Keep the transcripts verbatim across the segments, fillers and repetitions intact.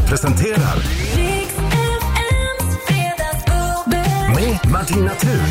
presenterar Rix F M:s fredagsbubbel med Martina Thun.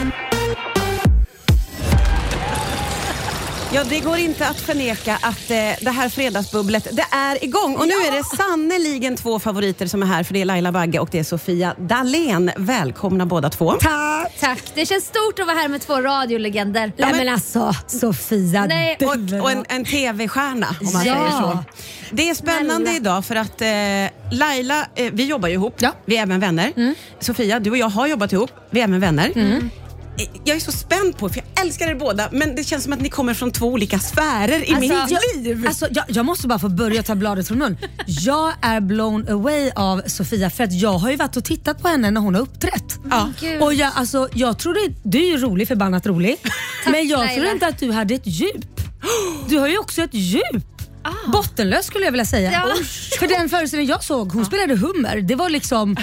Ja, det går inte att förneka att eh, det här fredagsbubblet, det är igång. Och nu är det sannoliken två favoriter som är här. För det är Laila Bagge och det är Sofia Dalén. Välkomna båda två. Tack. Tack. Det känns stort att vara här med två radiolegender. Ja, men, men alltså, Sofia. Nej. Och, och en, en tv-stjärna, om man ja. säger så. Det är spännande Snälla. idag för att eh, Laila, eh, vi jobbar ju ihop. Ja. Vi är även vänner. Mm. Sofia, du och jag har jobbat ihop. Vi är även vänner. Mm. Jag är så spänd på, för jag älskar er båda, men det känns som att ni kommer från två olika sfärer i alltså, mitt jag, liv. Alltså, jag, jag måste bara få börja ta bladet från mun. Jag är blown away av Sofia, för att jag har ju varit och tittat på henne när hon har uppträtt. Ja. Och jag, alltså, jag tror det, du är ju rolig, förbannat rolig. Men jag Laila. tror inte att du hade ett djup. Du har ju också ett djup. Ah. Bottenlös skulle jag vilja säga. Ja. För den föreställningen jag såg, hon spelade hummer. Det var liksom...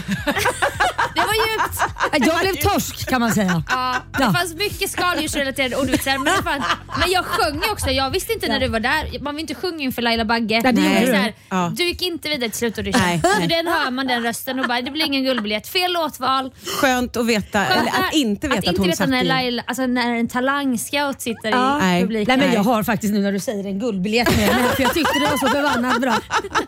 Det var djupt. Jag blev torsk, kan man säga. Ja, det ja. fanns mycket skaldjursrelaterade ordvitsar. Men, fan, men jag sjöng också. Jag visste inte ja. när du var där. Man vill inte sjunga inför Laila Bagge. Nej, Nej. Du. Här, ja. du gick inte vidare till slutaudition. Nej. Så den hör man, den rösten. Och bara, det blir ingen guldbiljett. Fel låtval. Skönt att veta. Skönt eller att inte veta att, att, att hon inte veta satt när, i. Laila, alltså när en talangscout sitter ja. i publiken. Nej, men jag har faktiskt nu när du säger en guldbiljett med mig. För jag tyckte det var så förbannat bra.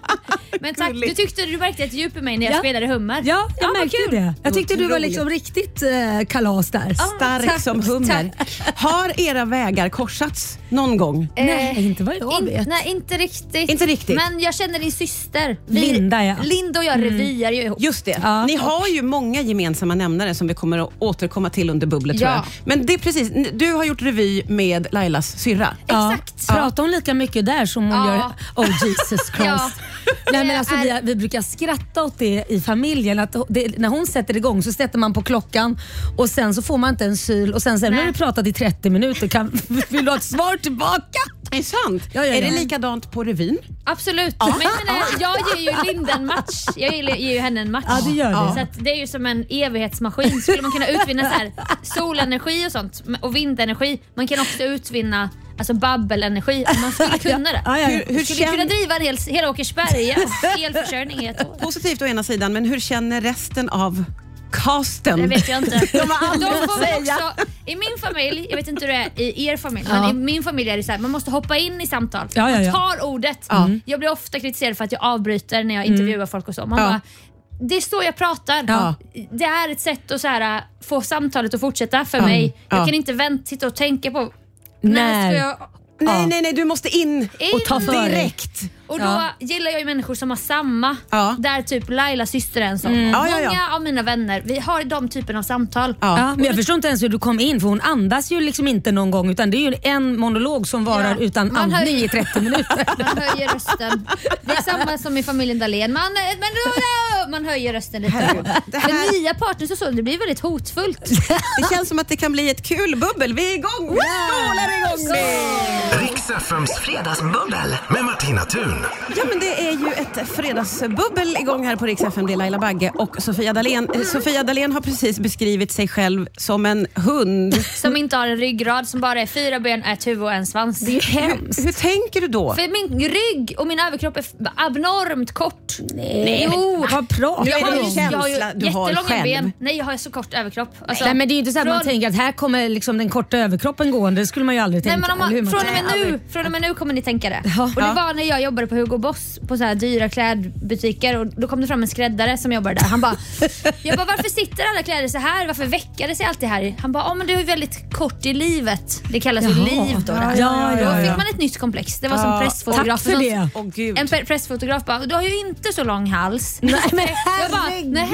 Men tack, du tyckte du märkte ett djup i mig när jag ja. spelade hummer. Ja, jag ja, märkte det. Jag tyckte du var liksom riktigt eh, kalas där. Stark tack, som hummer. Tack. Har era vägar korsats någon gång? Eh, nej, inte vad jag in, vet. Nej, inte riktigt. Inte riktigt. Men jag känner din syster. Linda, ja. Linda och jag mm. revyar ju ihop. Just det. Ja. Ni har ju många gemensamma nämnare som vi kommer att återkomma till under bubblet, ja. tror jag. Men det är precis, du har gjort revy med Lailas syrra. Ja. Exakt. Ja. Pratar hon lika mycket där som hon ja. gör? Oh Jesus Christ. Ja. Nej, men alltså, vi, vi brukar skratta åt det i familjen. Att det, när hon sätter igång så sätter man på klockan och sen så får man inte en syl och sen, sen har vi pratat i trettio minuter. Kan, vill du ha ett svar tillbaka? Det är sant. Ja, ja, ja. Är det likadant på revyn? Absolut. Ja. Men jag, jag ger ju Linda en match. Jag ger ju henne en match. Ja, det gör det. Så att det är ju som en evighetsmaskin. Skulle man kunna utvinna så här solenergi och sånt och vindenergi. Man kan också utvinna alltså babbelenergi om man skulle kunna det. Ja, ja, ja. Hur, hur skulle känn... kunna driva en hel, hela Åkersberga elförsörjning i ett år. Positivt å ena sidan, men hur känner resten av casten? Det vet jag inte. De har aldrig De att säga. Också, i min familj, jag vet inte hur det är i er familj, ja. men i min familj är det så här, man måste hoppa in i samtal. Ja, ja, ja. Man tar ordet. Mm. Jag blir ofta kritiserad för att jag avbryter när jag intervjuar mm. folk och så. Man ja. bara, det är så jag pratar. Ja. Det är ett sätt att så här, få samtalet att fortsätta för ja. mig. Jag ja. kan inte vänta, sitta och tänka på när, när ska jag... Nej, ja. nej, nej, du måste in, in och ta för direkt. Och då ja. gillar jag ju människor som har samma. Ja. Där typ Laila syster är en sån. Mm. Många ja, ja, ja. av mina vänner, vi har de typen av samtal. Ja. Ja, men jag förstår inte ens hur du kom in, för hon andas ju liksom inte någon gång, utan det är ju en monolog som varar ja. utan man andning höjer, i trettio minuter. Man höjer rösten. Det är samma som i familjen Dalén. Man, man, man höjer rösten lite. Det här... För nya partners och så, det blir väldigt hotfullt. Det känns som att det kan bli ett kul bubbel. Vi är igång! Vi skålar igång med Rix F M:s fredagsbubbel med Martina Thun. Ja, men det är ju ett fredagsbubbel igång här på Rix F M. Det är Laila Bagge och Sofia Dalén. Mm. Sofia Dalén har precis beskrivit sig själv som en hund. Som inte har en ryggrad, som bara är fyra ben, ett huvud och en svans. Det är ju hemskt. Hur, hur tänker du då? För min rygg och min överkropp är abnormt kort. Nej, jo. Vad pratar Nu är det ju, en känsla jag har du har jättelånga själv. ben. Nej, jag har så kort överkropp. Alltså, Nej, men det är ju inte så att från... man tänker att här kommer liksom den korta överkroppen gående. Det skulle man ju aldrig Nej, tänka. men om man, från, och med Nej, nu, från och med nu kommer ni tänka det. Ja. Och det var när jag jobbade på Hugo Boss på så här dyra klädbutiker, och då kom det fram en skräddare som jobbade där. Han bara, jag bara, varför sitter alla kläder så här? Varför väckar det sig alltid här? Han bara, ja, men du är ju väldigt kort i livet. Det kallas ju liv då. Ja, ja, ja, då fick ja. man ett nytt komplex. Det var Ja, som pressfotograf. tack för det. Åh, Gud. En pressfotograf bara, du har ju inte så lång hals. Nej, men jag bara,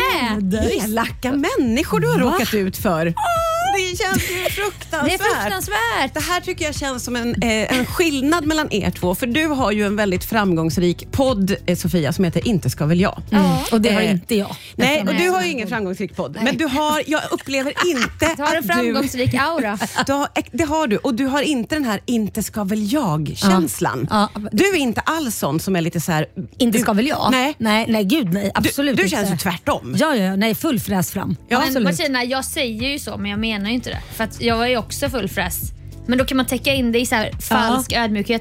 nähä. Elaka människor du har råkat ut för. Det känns ju fruktansvärt. Det är fruktansvärt. Det här tycker jag känns som en, eh, en skillnad mellan er två. För du har ju en väldigt framgångsrik podd, eh, Sofia, som heter Inte ska väl jag. Mm. Och det har Eh, inte jag. Nej, och du har ju ingen framgångsrik podd. Nej. Men du har, jag upplever inte Du har en framgångsrik du, aura. du har, det har du. Och du har inte den här inte ska väl jag-känslan. Ja. Ja. Du är inte alls sån som är lite så här. Inte du, ska väl jag? Nej. Nej, nej gud nej. Absolut Du, du inte. känns ju tvärtom. Ja, ja, nej, full fräs fram. Ja, men absolut. Martina, jag säger ju så, men jag menar ju inte det. För att jag är ju också full fräs. Men då kan man täcka in det i så här falsk ja. ödmjukhet.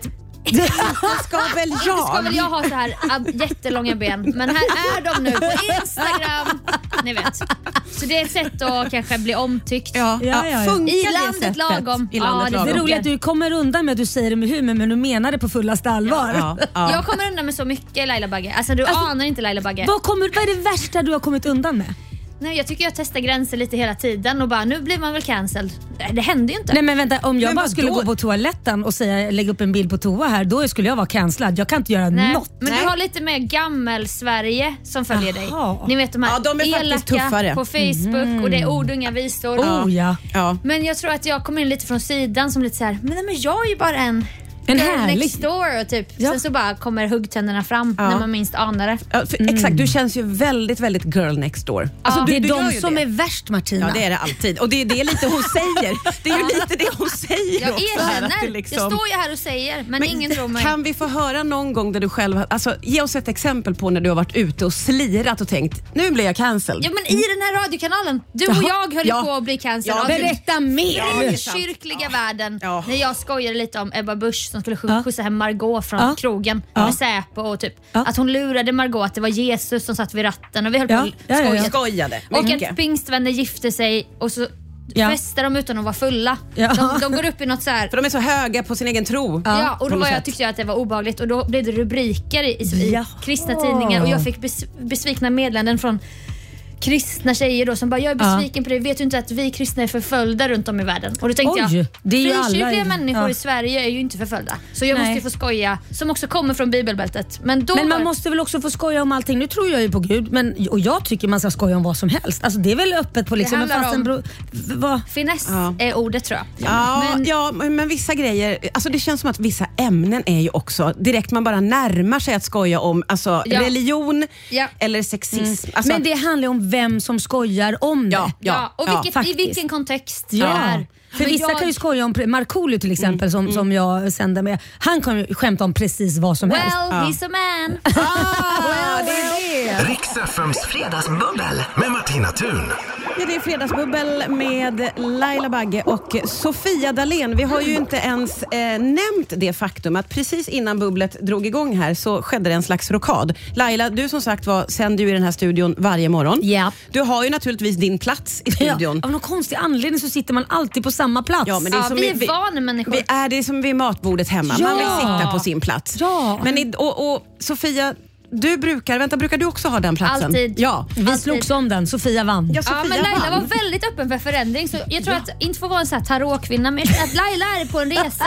Det ska väl Inte jag? ska väl jag ha så här ab- jättelånga ben. Men här är de nu på Instagram. Ni vet. Så det är ett sätt att kanske bli omtyckt. Ja, Ja, ja, ja. funkar I det landet sättet? lagom. I landet Ja, det lagom. Det är roligt att du kommer undan med att du säger det med humor, men du menar det på fullaste allvar. Ja, ja. Jag kommer undan med så mycket Laila Bagge. Alltså du Alltså, anar inte Laila Bagge. Vad, kommer, vad är det värsta du har kommit undan med? Nej, jag tycker jag testar gränser lite hela tiden och bara nu blir man väl cancelled. Det, det händer ju inte. Nej men vänta, om jag Men bara vad skulle då? gå på toaletten och säga lägga upp en bild på toa här, då skulle jag vara cancellad. Jag kan inte göra Nej, något. men Nej. du har lite mer gammel-Sverige som följer Jaha. dig. Ni vet de här Ja, de är faktiskt elaka tuffare. på Facebook och det är ord och inga visor. Oh ja. Ja. Men jag tror att jag kommer in lite från sidan som lite så här, men, nej, men jag är ju bara en En girl härlig. next door och typ. Ja. Sen så bara kommer huggtänderna fram Ja. när man minst anar det. Ja, för, Exakt, du känns ju väldigt, väldigt girl next door. Alltså, Det är du, du gör de ju som det. är värst, Martina. Ja, det är det alltid. Och det är det lite hon säger. Det är ju lite det hon säger Jag också. Här, att erkänner, det liksom... jag står ju här och säger men, ingen tror mig. Kan vi få höra någon gång där du själv, alltså ge oss ett exempel på när du har varit ute och slirat och tänkt, nu blir jag cancelled. Ja men i den här radiokanalen, du och jag höll Ja. på att bli cancelled. Ja, av Berätta mer! den är sant. kyrkliga världen. Ja. När jag skojade lite om Ebba Busch som skulle sk- Ja. skjutsa hem Margot från Ja. krogen Ja. med Säpo och typ Ja. att hon lurade Margot att det var Jesus som satt vid ratten och vi höll Ja. på att Ja, ja, ja. skoja. Skojade Och mycket. att pingstvänner gifte sig och så Ja. festar de utan att vara fulla. Ja. De, de går upp i något så här. För de är så höga på sin egen tro. Ja, och på då något var jag, sätt. tyckte jag att det var obehagligt och då blev det rubriker i, i, i Jaha. kristna tidningar och jag fick bes, besvikna meddelanden från kristna tjejer då som bara, jag är besviken på det, vet du inte att vi kristna är förföljda runt om i världen? Och då tänkte Oj, jag, det är ju alla frikyrkliga i- människor ja. i Sverige är ju inte förföljda. Så jag Nej. måste ju få skoja, som också kommer från bibelbältet. Men, då Men var- man måste väl också få skoja om allting. Nu tror jag ju på Gud, men, och jag tycker man ska skoja om vad som helst. Alltså det är väl öppet på liksom. handlar men fast en om- bro, v- vad? finess Ja. är ordet tror jag. Ja, Men- ja, men men vissa grejer, alltså det känns som att vissa ämnen är ju också direkt man bara närmar sig att skoja om, alltså Ja. religion Ja. eller sexism. Alltså, Men det handlar om vem som skojar om det. Ja, Ja, och vilket, i faktiskt. vilken kontext det Ja. är. För Men vissa jag- kan ju skoja om, Markoolio till exempel som, som jag sänder med. Han kan ju skämta om precis vad som Well, helst. he's a man. ah, det är det. Riks F M's fredagsbubbel med Martina Thun. Ja, det är fredagsbubbel med Laila Bagge och Sofia Dalén. Vi har ju inte ens eh, nämnt det faktum att precis innan bubblet drog igång här så skedde det en slags rockad. Laila, du som sagt var sänder ju i den här studion varje morgon. Ja. Du har ju naturligtvis din plats i studion. Ja, av någon konstig anledning så sitter man alltid på samma plats. Ja, men det är Ja, som vi är vi- vanemänniskor. Vi är det är som vid matbordet hemma. Man vill Ja. sitta på sin plats. Ja. Men i, och, och Sofia, du brukar, vänta, brukar du också ha den platsen? Alltid. Ja. Vi Alltid. slogs om den, Sofia vann. Ja, Sofia Ja, men Laila vann. var väldigt öppen för förändring så jag tror att, inte få vara en sån här tarotkvinna, men att Laila är på en resa.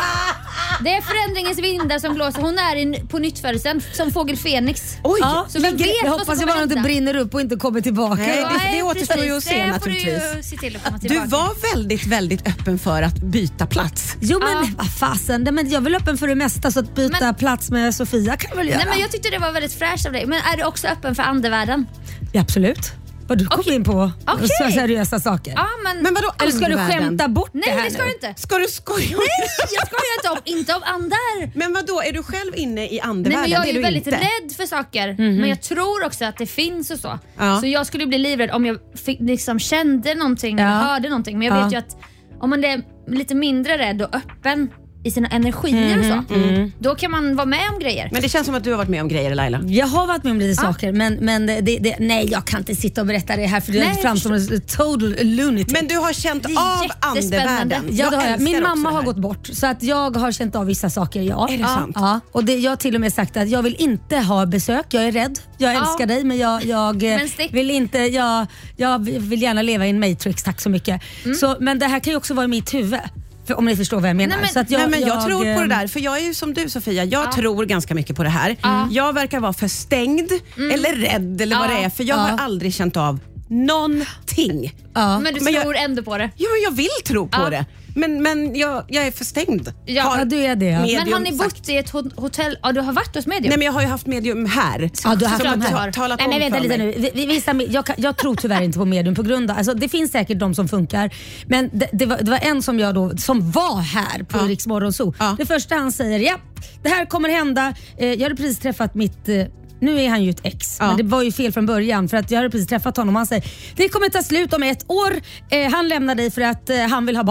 Det är förändringens vindar som blåser. Hon är in, på nyttfödelsen som fågel Fenix. Oj, Ja, Så vem ligger- vet jag vad hoppas som jag bara kommer inte hända? brinner upp och inte kommer tillbaka. Nej, det- Nej, återstår ju att precis. se Det naturligtvis. får du ju se till att komma du tillbaka. var väldigt, väldigt öppen för att byta plats. Jo men Ja. vad fasen, Nej, men jag är väl öppen för det mesta så att byta Men- plats med Sofia kan jag väl göra. Nej, men jag tyckte det var väldigt fräscht av dig. Men är du också öppen för andevärlden? Ja, absolut. Vad du kom Okej. in på Okej. så seriösa saker. Ja, men... Men vadå Eller ska du andevärlden? skämta bort det Nej, här det ska nu? du inte. Ska du skoja? Nej, jag skojar inte om, inte om andar. Men vadå, är du själv inne i Nej, andevärlden? men jag Det är ju du väldigt inte. rädd för saker. Men jag tror också att det finns och så. Ja. Så jag skulle bli livrädd om jag fick, liksom, kände någonting, Ja. eller hörde någonting. Men jag Ja. vet ju att om man är lite mindre rädd och öppen i sina energier och så, då kan man vara med om grejer. Men det känns som att du har varit med om grejer, Laila. Jag har varit med om lite saker men, men det, det, nej jag kan inte sitta och berätta det här för det Nej, är fram som en total lunatic. Men du har känt Det är av jättespännande. andevärlden. Ja, det har jag. älskar Min också mamma det har här. gått bort så att jag har känt av vissa saker. Ja. Är det ja. sant? Ja. Och det, jag har till och med sagt att jag vill inte ha besök. Jag är rädd. Jag Ja. älskar dig men jag, jag eh, Men stick. vill inte. Jag, jag vill gärna leva i en matrix. Tack så mycket. Så, men det här kan ju också vara i mitt huvud. För, om ni förstår vad jag menar. Nej, men- så att jag, Nej, men jag, tror på eh, det där, för jag är ju som du Sofia, jag Ja. tror ganska mycket på det här. Jag verkar vara för stängd eller rädd eller vad Ja. det är, för jag Ja. har aldrig känt av någonting. Ja. Men du Men jag- tror ändå på det. Jo, men jag vill tro på Ja. det. Men, men jag, jag är för stängd. Ja. Har Ja, du är det. Ja. medium Men har ni sagt. bott i ett ho- hotell? Ja, du har varit hos medium? Nej, men jag har ju haft medium här. Ja, du har haft som dem har här. ta- talat Nej, men om vänta för lite mig. nu. Vi, vi, vissa, jag, kan, jag tror tyvärr inte på medium på grund av, alltså, det finns säkert de som funkar. Men det, det, var, det var en som jag då, som var här på Ja. Riks Morgonzoo. Ja. Det första han säger, ja det här kommer hända. Eh, jag hade precis träffat mitt eh, nu är han ju ett ex, Ja. men det var ju fel från början för att jag hade precis träffat honom. Han säger, det kommer ta slut om ett år. Eh, han lämnar dig för att eh, han vill ha barn.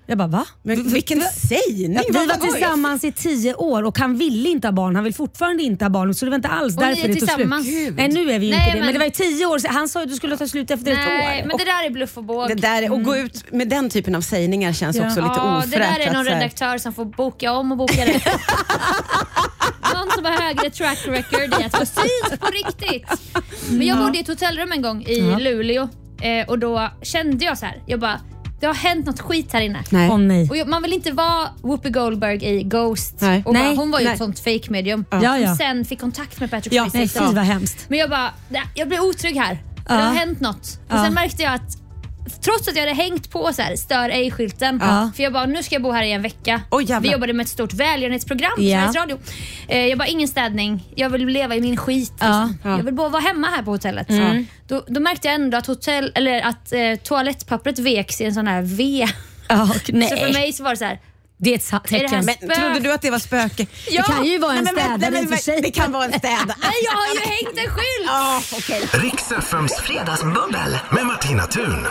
Jag bara, va? Men vilken sägning! Vi var tillsammans i tio år och han ville inte ha barn. Han vill fortfarande inte ha barn. Så det var inte alls och därför det tog slut. Nej, nu är vi ju Nej, inte det. men... men det var i tio år. Han sa att du skulle ta slut efter Nej, ett år. Nej, men det där är bluff och båg. Det där, och gå ut med den typen av sägningar känns ja. också lite ja, ofräscht. Det där är någon redaktör som får boka om och boka rätt. Någon som har högre track record i att få syn på riktigt. Men jag bodde i ett hotellrum en gång i ja. Luleå. Eh, och då kände jag så här. Jag bara, det har hänt något skit här inne. Nej. Oh, nej. Och jag, man vill inte vara Whoopi Goldberg i Ghost. Nej. Och bara, nej. hon var ju nej. ett sånt fake medium. Ja. Ja, ja. Sen fick kontakt med Patrick ja. Swayze. Nej, det var hemskt. Men jag bara, jag blev otrygg här. Ja. Det har hänt något. Och ja. sen märkte jag att trots att jag hade hängt på så här, stör ej-skylten. Ja. För jag bara, nu ska jag bo här i en vecka. Oh, vi jobbade med ett stort välgörenhetsprogram på ja. Sveriges Radio. Eh, jag bara, ingen städning. Jag vill leva i min skit. Liksom. Ja. Jag vill bara vara hemma här på hotellet. Mm. Då, då märkte jag ändå att, hotell, eller att eh, toalettpappret veks i en sån här V. Oh, nej. Så för mig så var det så här. Det är ett tecken. Men trodde du att det var spöke? Ja. Det kan ju vara en nej, men, städare nej, men, för sig. Det kan vara en städare. Nej, jag har ju hängt en skylt. Ja, okej. Riks F M:s fredagsbubbel med Martina Thun.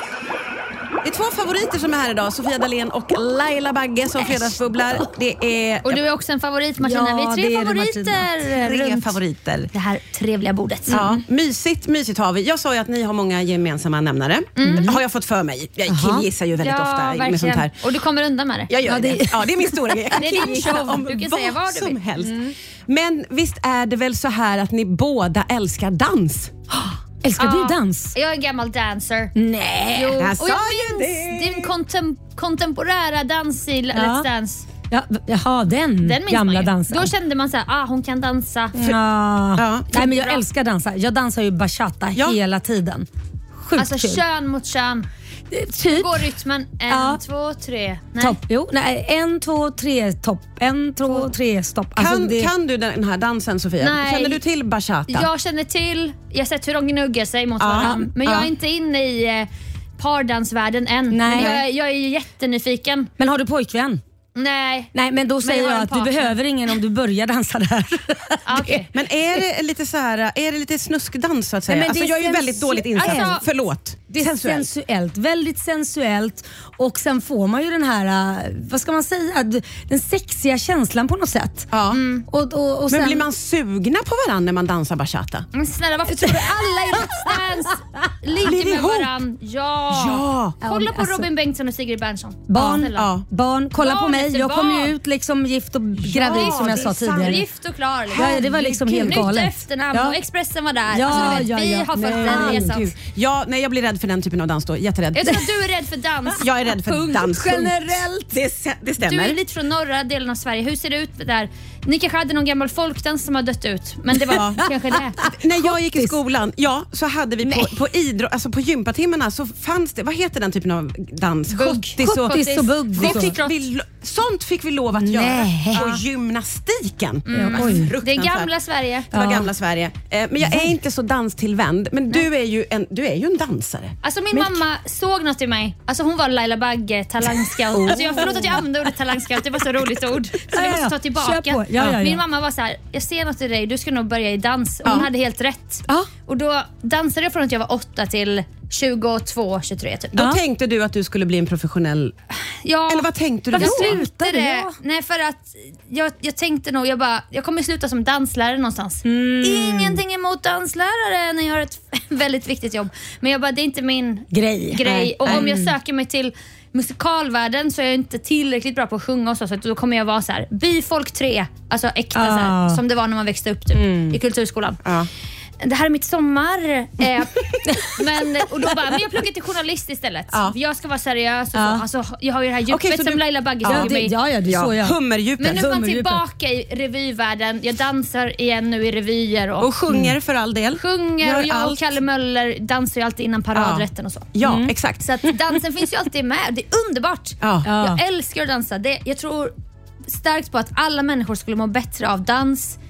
Det är två favoriter som är här idag. Sofia Dalén och Laila Bagge som fredagsbubblar. Det är... Och du är också en favorit, Martina. Ja, vi är tre det är det, favoriter Tre runt favoriter. det här trevliga bordet. Ja, mysigt, mysigt har vi. Jag sa ju att ni har många gemensamma nämnare. Mm. Har jag fått för mig. Jag killgissar ju väldigt ja, ofta verkligen. med sånt här. Och du kommer undan med det. Jag gör Ja, det. det- Ja, det är min stora grej. Jag kan Det är din killgissa show. om Du kan vad säga vad du som vill. helst. Mm. Men visst är det väl så här att ni båda älskar dans? Älskar Ja. du dans? Jag är en gammal dancer. Nej. Jo, jag och sa jag ju minns det. din kontem- kontemporära dans i Ja. Let's Dance. Ja, jaha, den, Den minns gamla man ju. dansen. Då kände man så här, ah, hon kan dansa. Ja. Ja. Nej, men jag Bra. älskar dansa. Jag dansar ju bachata Ja. hela tiden. Sjukt Alltså kul. kön mot kön. Typ. Går rytmen en, Ja. två, tre. Nej. Topp. Jo, nej, en, två, tre, topp. En, två, tre, stopp. Alltså, Kan, det... kan du den här dansen, Sofia? Nej. Känner du till bachata? Jag känner till, jag har sett hur de gnuggar sig mot Ja. varandra. Men jag Ja. är inte inne i eh, pardansvärlden än. Nej. Men jag, jag är ju jättenyfiken. Men har du pojkvän? Nej. Nej, men då säger jag har jag en att du partner. behöver ingen om du börjar dansa där. Ah, okej. Men är det lite så här, är det lite snuskdans så att säga? Nej, men alltså, det är jag är ju sensu- väldigt dåligt insatt. Alltså- Förlåt. Det är Sensuellt. sensuellt. Väldigt sensuellt. Och sen får man ju den här, äh, vad ska man säga, d- den sexiga känslan på något sätt. Ja. Och, och, och Men sen, blir man sugna på varandra när man dansar bachata? Men snälla, varför tror du alla i Let's Dance Blir ligger med ihop? varann? Ja. Ja. Kolla på Alltså- Robin Bengtsson och Sigrid Bernson. Barn, Snälla. Ja. barn, kolla Barn på mig. efter Jag kom ju barn. ut liksom gift och gravid som jag det sa är sant. tidigare. Gift och klar. Liksom. Ja, det var liksom helt Nytt galet. efternamn Ja. och Expressen var där. Ja, alltså, du vet, ja, vi ja. har följt Nej. den resan. Gud. Ja, nej, jag blir rädd för den typen av dans då. Jätterädd. Jag tror att du är rädd för dans. Jag är rädd för Punkt. dans. Generellt. Det, se- det Du stämmer. är lite från norra delen av Sverige. Hur ser det ut där? Ni kanske hade någon gammal folkdans som har dött ut. Men det var kanske det. När jag gick i skolan, ja, så hade vi på, på, idro, alltså på gympatimmarna så fanns det, vad heter den typen av dans? Bugg. Schottis och, Schottis och bugg och det så. fick vi, lo- sånt fick vi lov att Nej. göra på gymnastiken. Mm. Oj. Det är Fruktansvärt. gamla Sverige. Det var Ja. gamla Sverige. Eh, men jag är inte så danstillvänd. Men du är, ju en, du är ju en dansare. Alltså min mamma såg något i mig. Alltså hon var Laila Bagge, talangscout. Oh. Alltså jag förlåt att jag använde ordet talangscout, det var så roligt ord. Så Ja, vi ja, måste ja. ta tillbaka. Kör på. Ja, ja, ja. Min mamma var så här: jag ser något i dig, du ska nog börja i dans. Och hon Ja. hade helt rätt. Ja. Och då dansade jag från att jag var åtta till tjugotvå, tjugotre typ. Då Ja. tänkte du att du skulle bli en professionell... Ja. Eller vad tänkte du Jag då? tänkte slutade det. jag? Nej, för att jag, jag tänkte nog, jag bara, jag kommer sluta som danslärare någonstans. Mm. Ingenting emot danslärare när jag har ett väldigt viktigt jobb. Men jag bara, det är inte min Grej. grej. Nej, och nej. om jag söker mig till musikalvärlden så är jag inte tillräckligt bra på att sjunga och så, så att då kommer jag vara så här, byfolk tre, alltså äkta Ah. så här, som det var när man växte upp typ, i kulturskolan. Ja. Det här är mitt sommar. Eh, men, och då bara, men jag pluggar till journalist istället. Ja. Jag ska vara seriös och Ja. så. Alltså, jag har ju det här djupet Okej, så som du- Laila Bagge Ja, såg i det, mig. ja, ja, det är så jag. Hummerdjupet. Men nu är man Hummerdjupet. tillbaka i revyvärlden. Jag dansar igen nu i revyer och, Och sjunger för all del. sjunger. Gör Och jag och allt. Kalle Möller dansar ju alltid innan paradrätten och så. Ja, exakt. Så att dansen finns ju alltid med. Det är underbart. Ja. Ja. Jag älskar att dansa. Det, jag tror starkt på att alla människor skulle må bättre av dans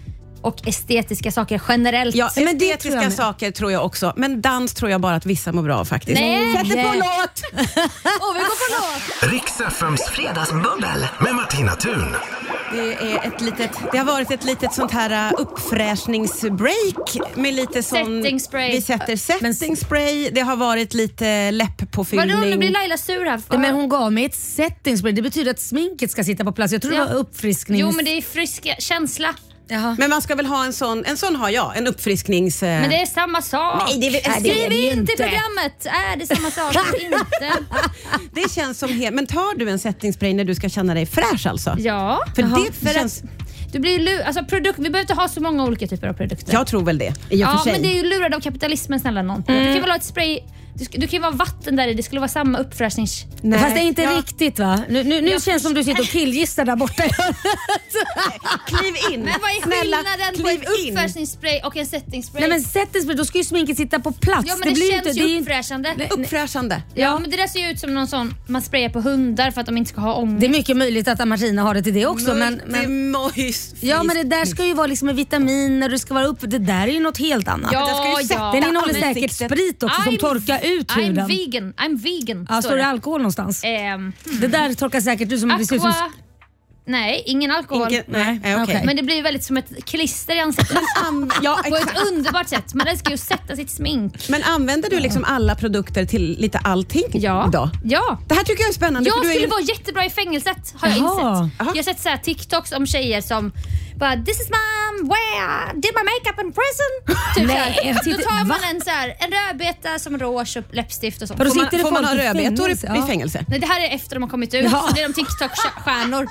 och estetiska saker generellt. Ja, men det estetiska tror jag saker tror jag också. Men dans tror jag bara att vissa mår bra av faktiskt. Nej. Sätt det på låt! Åh, vi går på låt! Riks F M:s fredagsbubbel med Martina Thun. Det, är ett litet, det har varit ett litet sånt här uh, uppfräschningsbreak med lite sån... Setting spray. Vi sätter setting spray. Det har varit lite läpppåfyllning. Vadå, nu blir Laila sur här. Nej, men hon gav mig ett setting spray. Det betyder att sminket ska sitta på plats. Jag tror Ja. det var uppfrisknings... Jo, men det är friska känsla. Jaha. Men man ska väl ha en sån, en sån har jag, en uppfrisknings... Uh... Men det är samma sak. Nej, det är väl- Skriv det är det ju in till inte. programmet. Är det samma sak? inte. Det känns som helt... Men tar du en setting spray när du ska känna dig fräsch alltså? Ja. För Jaha. det För känns... att du blir ju lu- alltså produkt, vi behöver inte ha så många olika typer av produkter. Jag tror väl det, i och Ja, för sig. men det är ju lurad av kapitalismen, snälla någon. Mm. Du kan väl ha ett spray, du, ska, du kan ju vara vatten där i, det skulle vara samma uppfräschnings... Nej. Fast det är inte Ja. riktigt va? Nu, nu, nu Jag känns det som du sitter och killgissar där borta. Kliv in. Men vad är Snälla, skillnaden på kliv en in. uppfräschningsspray och en setting spray? Nej men setting spray, då ska ju sminket sitta på plats. ja, men det, blir känns inte, ju det är uppfräschande. Nej, Uppfräschande. Ja, men det där ser ju ut som någon sån man sprayar på hundar för att de inte ska ha ångest. Det är mycket möjligt att Martina har det till det också. Men, men, Multimojs. ja men det där ska ju vara liksom med vitaminer, det ska vara upp. Det där är ju något helt annat. Ja, det ska ju sätta ja. Den innehåller ansiktet. säkert sprit också som I'm- torkar ut I'm huden. vegan, I'm vegan. Ja, står det alkohol någonstans? Ehm, Det där torkar säkert ut som det ser ut som... aqua... Nej, ingen alkohol. Ingen, nej, nej, okej. Okej. Men det blir väldigt som ett klister i ansiktet. An- ja, På ett exakt. underbart sätt. Man älskar ju att sätta sitt smink. Men använder du liksom alla produkter till lite allting Ja. då? Ja. Det här tycker jag är spännande. Jag för du är skulle ju... vara jättebra i fängelset, har jag Jaha. insett. Jaha. Jag har sett så här TikToks om tjejer som bara "This is mom, where I did my makeup in prison." Typ Nej, så här. jag Då tar man va? en, så här, en rödbeta som rouge och läppstift och sånt. För då Får man, sitter det får man folk ha i rödbetor i, fängelse? i Ja. fängelse? Nej, det här är efter de har kommit ut. Ja. Det är de TikTok-stjärnor.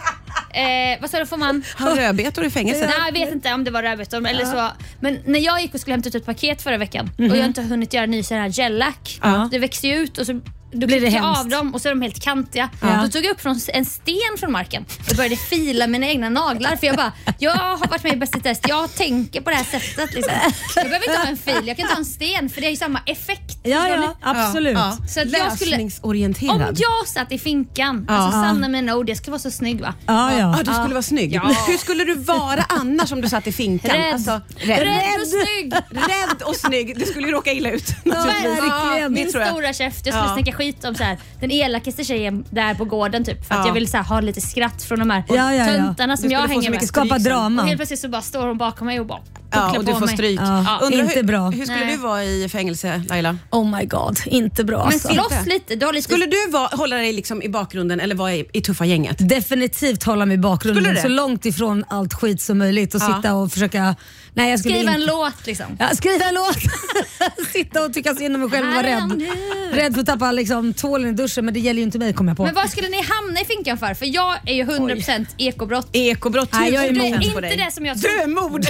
Eh, vad sa du, får man? Ha rödbetor i fängelse? Nej, jag vet inte om det var rödbetor eller så. Men när jag gick och skulle hämta ut ett paket förra veckan och jag har inte hunnit göra ny sån här gellack. Ja. Det växer ju ut och så då Blir det klippte jag hemskt. av dem och så är de helt kantiga. Ja. Då tog jag upp från en sten från marken och började fila mina egna naglar. För jag bara, jag har varit med i Bäst i test. Jag tänker på det här sättet. Liksom. Jag behöver inte ha en fil, jag kan ta en sten för det är ju samma effekt. Ja, Förstår ni? ja, absolut. Ja, ja. Så att jag skulle- Lösningsorienterad. Om jag satt i finkan, Ja. alltså sanna mina ord, jag skulle vara så snygg va? Ja, ja. Ja, du skulle vara snygg. Ja. Men hur skulle du vara annars om du satt i finkan? Rädd. Alltså, Rädd. rädd. och snygg. Rädd och snygg. Du skulle ju råka illa ut. Ja, naturligtvis. verkligen. Min det tror jag. stora käft. Jag skulle Ja. snacka skit om så här, den elakaste tjejen där på gården typ. För att Ja. jag vill så här, ha lite skratt från de här Ja, ja, ja. töntarna som Du jag skulle få så hänger med. mycket Skapa stryk sen. drama. Och helt plötsligt så bara står hon bakom mig och bara Ja, pucklar och du på får mig. stryk. Ja, Undrar inte hur, bra. Hur skulle Nej. du vara i fängelse, Laila? Oh my god, inte bra Men alltså. slåss Inte. lite. Du har lite Skulle du vara, hålla dig liksom i bakgrunden eller vara i, i tuffa gänget? Definitivt hålla mig i Skulle bakgrunden det? så långt ifrån allt skit som möjligt och Ja. sitta och försöka... Nej, jag skulle skriva en inte... låt liksom. Ja, skriva en låt. Sitta och tycka synd om mig själv och vara Här är rädd. han nu. Rädd för att tappa liksom, tvålen i duschen, men det gäller ju inte mig kommer jag på. Men vad skulle ni hamna i finkan för? För jag är ju hundra procent ekobrott. Ekobrott, Nej, jag är tusen Det är procent inte på dig. det som jag Du tror. är mord!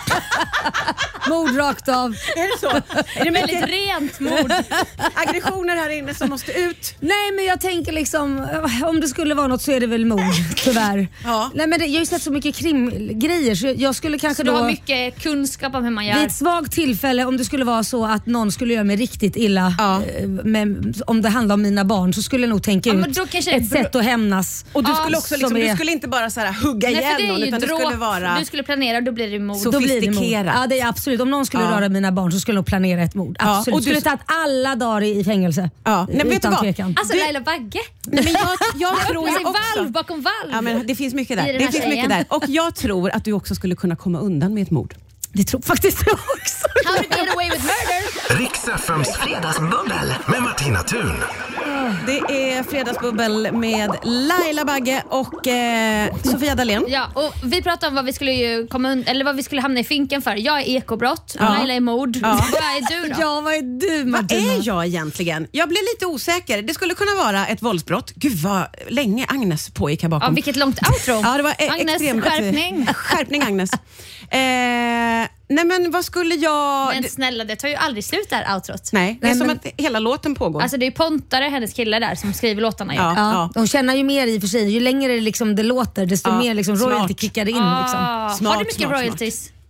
Mord rakt av. Är det så? Är det Väldigt mycket rent mord. aggressioner här inne som måste ut? Nej men jag tänker liksom, om det skulle vara något så är det väl mord, tyvärr. Ja. Nej men det, jag har ju sett så mycket krimgrejer så jag skulle kanske Så du då... har mycket kunskap om hur man Vid gör. ett svagt tillfälle, om det skulle vara så att någon skulle göra mig riktigt illa, Ja. eh, med, om det handlar om mina barn, så skulle jag nog tänka Ja, men ut då kanske det är ett bro- sätt att hämnas. Och du Ja, skulle också som liksom, du är- skulle inte bara så här hugga Nej, för ihjäl det är någon ju utan det dråp. skulle vara... Du skulle planera, då blir det mord. Så- Då blir det mord. Sofistikerat. Ja, det är absolut. Om någon skulle Ja. röra mina barn så skulle jag nog planera ett mord. Ja, Absolut. och Och du- skulle tagit alla dagar i i fängelse. Ja. Nej, men vet du Utan vad? tvekan. Alltså Du- Laila Bagge. Nej, men jag, jag tror Öppna ju sig också... valv bakom valv. Ja, men det finns mycket I där. den Det här finns mycket tjejen. där. Och jag tror att du också skulle kunna komma undan med ett mord. Det tror faktiskt jag också. How to get away with murder. Riks F M:s fredagsbubbel med Martina Thun. Det är Fredagsbubbel med Laila Bagge och eh, Sofia Dalén. Ja, och vi pratade om vad vi skulle ju komma und- eller vad vi skulle hamna i finkan för. Jag är ekobrott, Ja. Laila är mord. Ja. Vad är du då? Ja, vad är du Vad Martina? är jag egentligen? Jag blir lite osäker. Det skulle kunna vara ett våldsbrott. Gud vad länge Agnes pågick här bakom. Ja, vilket långt outro. Ja, det var e- Agnes, extremt skärpning. Skärpning Agnes. Eh, nej men vad skulle jag... Men snälla, det tar ju aldrig slut det här outrot. Nej, det är Nej, som men- att hela låten pågår. Alltså det är Pontare, hennes kille där, som skriver låtarna. Ja. Ja, de tjänar ju mer i och för sig. Ju längre det, liksom det låter desto Ja, mer liksom smart. royalty kickar in. Liksom. Ah, Smart, har du mycket smart, royalties?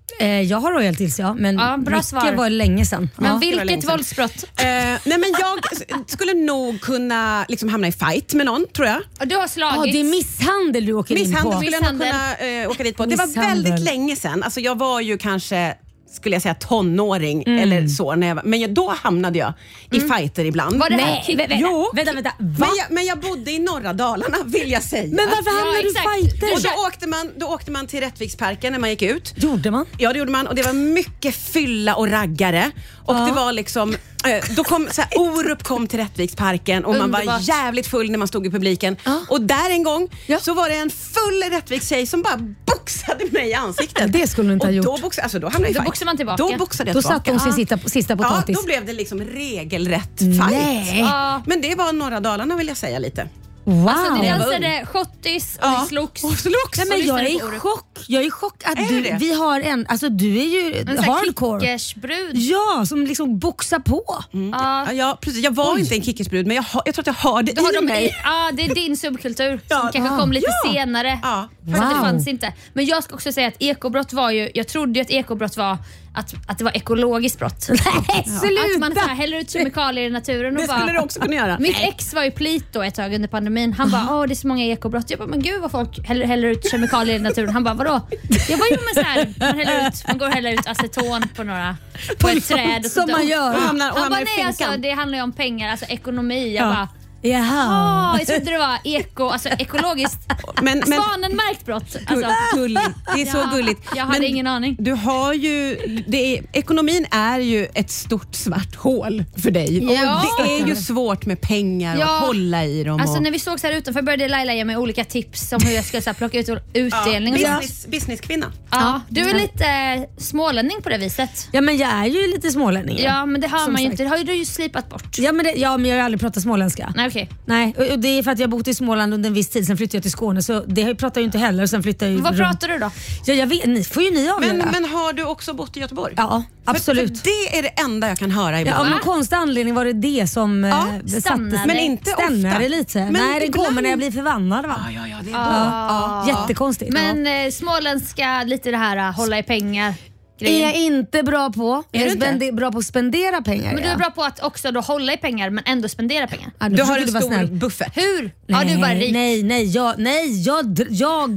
Eh, jag har royalties, ja. Men ja, bra mycket svar. var länge sedan. Men ja. vilket våldsbrott? Eh, nej men jag skulle nog kunna liksom hamna i fight med någon, tror jag. Och du har slagit. Ja, det är misshandel du åker Misshandel in på. skulle jag nog kunna eh, åka dit på. Det var väldigt länge sedan. Alltså jag var ju kanske, skulle jag säga, tonåring mm. eller så. När jag var, men då hamnade jag i mm. fighter ibland. Var det här? Nej, vänta, jo. vänta, vänta. Men, jag, men jag bodde i norra Dalarna, vill jag säga. Men varför hamnade ja, du i fighter? Och då åkte, man, då åkte man till Rättviksparken när man gick ut. Gjorde man? Ja, det gjorde man. Och det var mycket fylla och raggare. Och ja. det var liksom... Då kom så här, Orup kom till Rättviksparken och Underbart. man var jävligt full när man stod i publiken. Ja. Och där en gång ja. så var det en full Rättvikstjej som bara boxade mig i ansiktet. Det skulle hon inte och ha gjort. Då, box, alltså, då hamnade jag i Då fight. boxade man tillbaka. Då boxade jag Då tillbaka. satte hon sin sista, sista potatis. Ja, då blev det liksom regelrätt Nej. fight. Ja. Men det var norra Dalarna, vill jag säga lite. Wow. Alltså det jag var dansade schottis och Ja. vi slogs. Och slogs. Nej, men Och jag är lyssnade i på Orup. chock. Jag är i chock att Är du, det? vi har en, alltså du är ju En sån här hardcore. kickersbrud. Ja, som liksom boxar på. Mm. Ja. Ja, ja, precis. Jag var Oj. inte en kickersbrud, men jag, har, jag tror att jag har det Du har i dem mig. i, ja, det är din subkultur Ja. som kanske Ah. kom lite Ja. senare. Ja. Fast det Wow. fanns inte. Men jag ska också säga att ekobrott var ju, jag trodde ju att ekobrott var att, att det var ekologiskt brott. Nej, Att man så sluta! här, häller ut kemikalier i naturen och Det bara, skulle du också kunna göra. Mitt ex var ju plit då ett tag under pandemin. Han bara, åh det är så många ekobrott. Jag bara, men gud vad folk häller, häller ut kemikalier i naturen. Han bara, vadå? Jag bara, jo men så här, man, häller ut, man går och häller ut aceton på några på ett träd. Och så Som man gör. Och hamnar, och Han hamnar bara, i nej finkan. alltså det handlar ju om pengar, alltså ekonomi. Jag Ja. bara, Jaha. åh jag trodde det var eko, alltså ekologiskt. Men, men Svanenmärkt brott. gull, Alltså. gulligt. Det är så Ja, gulligt. jag hade Men ingen aning. Du har ju, det är, ekonomin är ju ett stort svart hål för dig. Ja. Och det är ju svårt med pengar Ja. och hålla i dem. Alltså och, när vi såg så här utanför började Laila ge mig olika tips om hur jag ska så här, plocka ut utdelning. ja, Ja. business, businesskvinna. Ja, du är lite eh, smålänning på det viset. Ja, men jag är ju lite smålänning. Ja men det har Som man ju sagt. inte, det har ju du ju slipat bort. Ja, men, det, ja, men jag har ju aldrig pratat småländska. Nej okej. Nej, och och det är för att jag bott i Småland under en viss tid, sen flyttade jag till Skåne, så det pratar jag ju inte heller. Och sen flyttade jag ju Vad runt. pratar du då? Ja, jag vet, ni får ju ni avgöra. Men, men har du också bott i Göteborg? Ja, absolut. För, för det är det enda jag kan höra Ja, ibland. av någon konstig anledning var det det som Ja, eh, stannade. sattes. Men inte Stannar ofta. det lite. Men Nej, det ibland. kommer när jag blir förvandlad, va? Ja, ja, ja, det är Ah. då. Jättekonstigt. Men eh, småländska, lite det här uh, hålla i pengar är jag grejen. inte bra på. Är jag du inte? spende- bra på att spendera pengar. Men du är bra på att också då hålla i pengar men ändå spendera pengar. Ja, Du har försöker en vara stor snäll. buffert. Hur? Ja du är bara rik. Nej, nej, jag, nej jag, dr- jag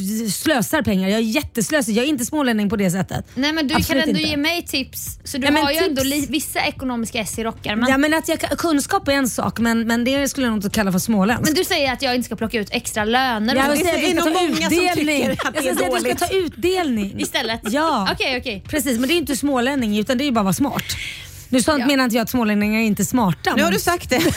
slösar pengar. Jag är jätteslösig. Jag är inte smålänning på det sättet. Nej men du Absolut kan ändå inte. ge mig tips. Så du Ja, men har ju tips- ändå li- vissa ekonomiska ess i rockar. Men, Ja, men att jag, kunskap är en sak, men, men det skulle jag nog inte kalla för småländsk. men du säger att jag inte ska plocka ut extra löner Jag och vill det säga att är vi ska nog ta många som utdelning. tycker att det Jag är ska säga att vi ska dåligt. ta utdelning. istället. Ja, Okej okej. precis. Men det är inte smålänning, utan det är ju bara att vara smart. Nu så Ja. menar inte jag att smålänningar är inte smarta. Nu har men- du sagt det.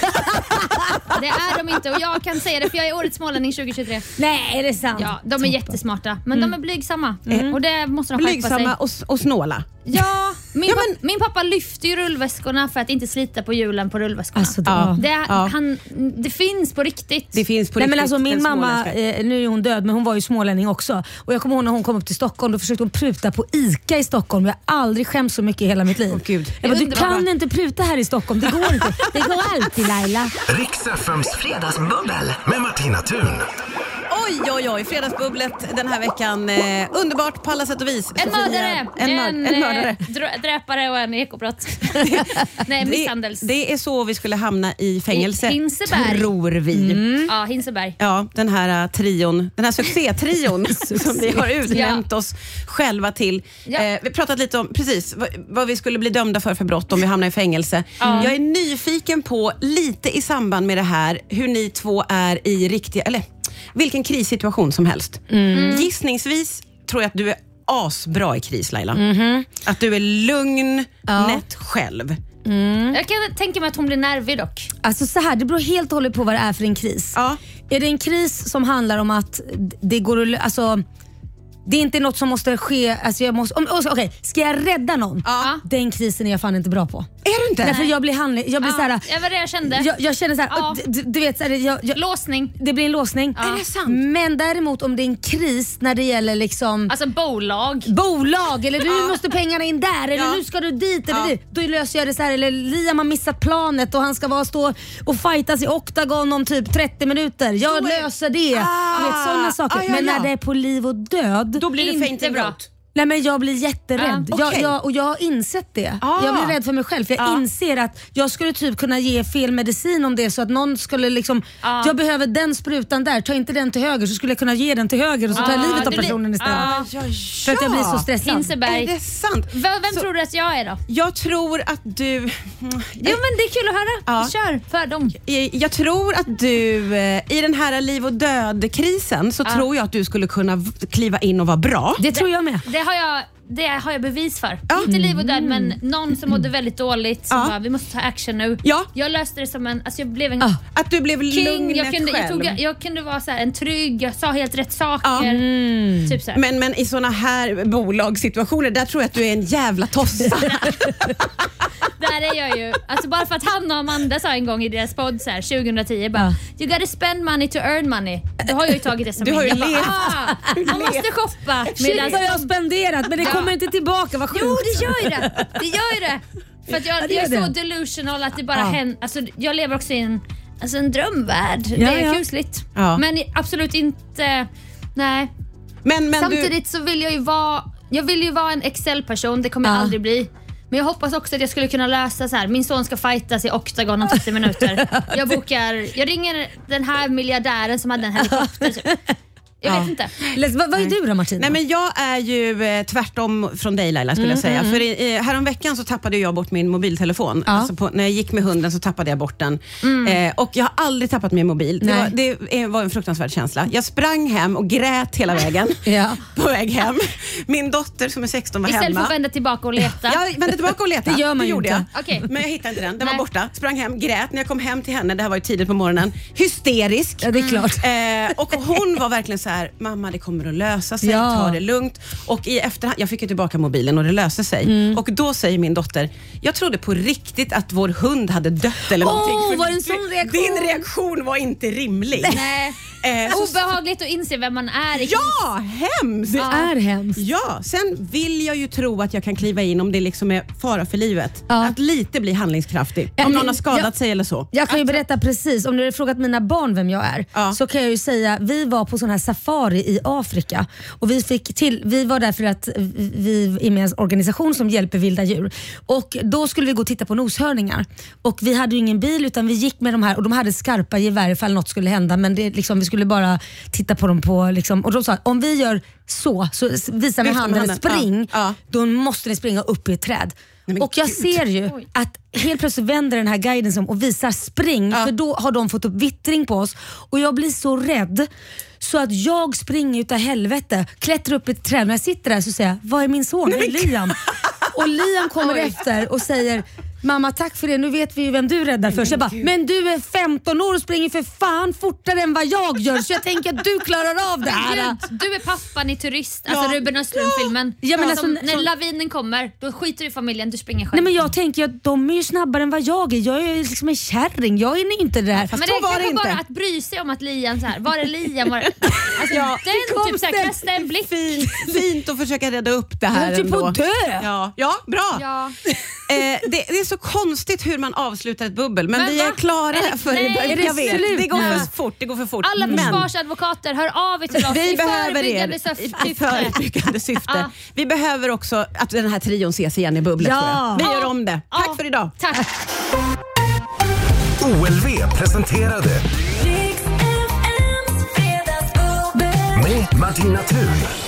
Det är de inte och jag kan säga det för jag är årets smålänning tjugohundratjugotre. Nej, är det sant? Ja, de är jättesmarta men de är blygsamma. Och det måste de skärpa sig. Blygsamma och, och snåla. Ja, min, Ja, pappa, min pappa lyfter ju rullväskorna för att inte slita på hjulen på rullväskorna. Alltså, det, Ja. ja. det, Ja. han, det finns på riktigt. Det finns på Nej, riktigt. men alltså, min den mamma, småländska. eh, nu är hon död, men hon var ju smålänning också. Och jag kommer ihåg när hon kom upp till Stockholm, då försökte hon pruta på ICA i Stockholm. Jag har aldrig skämt så mycket i hela mitt liv. Åh, Gud. Jag bara, du Underbart. kan inte pruta här i Stockholm, det går inte. Det går alltid, Laila. Riks F M:s fredagsbubbel med Martina Thun. Oj, oj, oj. Fredagsbubblet den här veckan. Eh, underbart på alla sätt och vis. En Sofia. mördare, En, mör- en mördare. eh, drö- dräpare och en ekobrott. Nej, Det, misshandels. det är så vi skulle hamna i fängelse, I Hinseberg. tror vi. Ja, Hinseberg. Ja, den här uh, trion, den här succétrion som vi har utnämnt oss själva till. Ja. Eh, vi har pratat lite om precis vad, vad vi skulle bli dömda för för brott om vi hamnar i fängelse. Ja. Jag är nyfiken på, lite i samband med det här, hur ni två är i riktiga, eller vilken krissituation som helst. Mm. Gissningsvis tror jag att du är asbra i kris, Laila. Mm-hmm. Att du är lugn, Ja. nätt själv. Jag kan tänka mig att hon blir nervig dock. Alltså så här, det beror helt och hållet på vad det är för en kris. Ja. Är det en kris som handlar om att det går att lö- alltså, det är inte något som måste ske, alltså jag måste, om, okej, okay, ska jag rädda någon? Ja. Den krisen är jag fan inte bra på. Är du inte? Därför jag blir handling, jag blir Ja, så här, det var det jag kände. jag, jag känner så här, Ja. du, du vet så här, jag, jag, Låsning. det blir en låsning. Är det sant? Men däremot om det är en kris när det gäller liksom Alltså bolag. bolag eller nu Ja. måste pengarna in där eller Ja. nu ska du dit eller Ja. dit. Då löser jag det så här. Eller Liam har missat planet och han ska vara stå och fightas i oktagon om typ trettio minuter. Jag Då är- löser det. Ah. Du vet, sådana saker. Ah, ja, Men ja. när det är på liv och död. Då blir det Inte fainting bra. out. Nej, men jag blir jätterädd. Ah, jag, okay. jag, och jag har insett det. Ah. Jag blir rädd för mig själv. För jag ah. inser att jag skulle typ kunna ge fel medicin om det är så att någon skulle liksom, ah. jag behöver den sprutan där, ta inte den till höger, så skulle jag kunna ge den till höger och så tar jag ah, livet av personen istället. Ah. Ja, ja. För att jag blir så stressad. Hinseberg. Är det sant? V- vem så, tror du att jag är då? Jag tror att du... Jo, men det är kul att höra. Ah. Kör, för dem. Jag, jag tror att du, i den här liv- och död-krisen, så ah. tror jag att du skulle kunna v- kliva in och vara bra. Det, det tror jag med. Det har jag... Det har jag bevis för. Ja. Inte liv och död, men någon som mådde väldigt dåligt som ja. bara, vi måste ta action nu. Ja. Jag löste det som en, alltså jag blev en ja. Att du blev king. lugnet jag kunde, jag, tog, jag kunde vara så här, en trygg, jag sa helt rätt saker. Ja. Mm. Typ så här. Men, men i såna här bolagssituationer, där tror jag att du är en jävla tossa. Där är jag ju. Alltså bara för att han och Amanda sa en gång i deras podd så här, tjugohundratio bara, ja. you gotta spend money to earn money. Då har jag ju tagit det som du har ju bara, ah, man måste shoppa. Shit vad jag har spenderat, men det ja. kommer inte tillbaka, vad sjukt. Jo, det gör ju det. Det gör ju det. För att jag, jag är så delusional att det bara ja. händer. Alltså, jag lever också i en, alltså en drömvärld. Ja, det är ja. kusligt. Ja. Men absolut inte, nej. Men, men samtidigt du... så vill jag ju vara, jag vill ju vara en Excel-person, det kommer ja. jag aldrig bli. Men jag hoppas också att jag skulle kunna lösa så här. Min son ska fightas i Octagon om trettio minuter. Jag bokar, jag ringer den här miljardären som hade en helikopter typ. Jag vet ja. inte. Les, vad, vad är du då, Martina? Nej, men jag är ju eh, tvärtom från dig, Laila, skulle mm, jag säga. Mm, För i, eh, häromveckan så tappade jag bort min mobiltelefon. Ja. Alltså på, när jag gick med hunden så tappade jag bort den. Mm. Eh, och jag har aldrig tappat min mobil. Det var, det var en fruktansvärd känsla. Jag sprang hem och grät hela vägen ja. på väg hem. Min dotter som är sexton var Istället hemma. Istället för att vända tillbaka och leta. Jag vände tillbaka och leta. Det gör man det gjorde inte. jag. Okay. Men jag hittade inte den. Den Nej. var borta. Sprang hem, grät. När jag kom hem till henne, det här var ju tidigt på morgonen, hysterisk. Ja, det är klart. Eh, och hon var verkligen så här: mamma, det kommer att lösa sig, ja. ta det lugnt. Och i efterhand, jag fick ju tillbaka mobilen och det löste sig. Mm. Och då säger min dotter, jag trodde på riktigt att vår hund hade dött eller oh, någonting. Var det en sån reaktion? Din reaktion var inte rimlig. Nej. Eh, Obehagligt att inse vem man är. Ja, hemskt. Det ja. är hemskt. Ja, sen vill jag ju tro att jag kan kliva in om det liksom är fara för livet. Ja. Att lite bli handlingskraftig. Om någon har skadat ja. sig eller så. Jag kan ju berätta precis, om du har frågat mina barn vem jag är, ja. så kan jag ju säga, vi var på sån här safari i Afrika och vi fick till, vi var där för att vi är med en organisation som hjälper vilda djur. Och då skulle vi gå och titta på noshörningar. Och vi hade ju ingen bil utan vi gick med de här och de hade skarpa gevär ifall något skulle hända, men det liksom, vi skulle bara titta på dem på liksom, och de sa, om vi gör så, så visar med handen, handen. spring, ja. Ja. då måste ni springa upp i ett träd. Nej, och jag Gud. ser ju Oj. att helt plötsligt vänder den här guiden som och visar spring, ja. för då har de fått upp vittring på oss och jag blir så rädd så att jag springer utav helvete, klättrar upp i ett träd. När jag sitter där så säger jag, vad är min son? Det är Liam. Och Liam kommer Oj. efter och säger, mamma, tack för det, nu vet vi ju vem du räddar för. Så jag bara, men du är femton år och springer för fan fortare än vad jag gör, så jag tänker att du klarar av det här. Gud, du är pappan i Turist, alltså ja. Ruben Östlund-filmen. Ja, men alltså, när så, lavinen kommer, då skiter du i familjen, du springer själv. Nej, men jag tänker att de är ju snabbare än vad jag är. Jag är liksom en kärring, jag är inte där. Fast men det är kanske inte. Bara att bry sig om att Liam så här, var är Liam? Var är... Alltså, ja, det är typ så här, kasta en blick. Fint, fint att försöka rädda upp det här. Jag är typ på att dö. Ja, ja bra. Ja. Eh, det, det är så konstigt hur man avslutar ett bubbel, men, men vi är klara är det, för nej, jag det vet. Slut? Det går för fort, det går för fort. Alla försvarsadvokater, hör av er till oss. Vi i behöver er i förebyggande syfte. Ja. Vi behöver också att den här trion ses igen i bubblet. Ja. Vi gör om det. Tack ja. för idag. Tack. O L V presenterade med Martina Thun.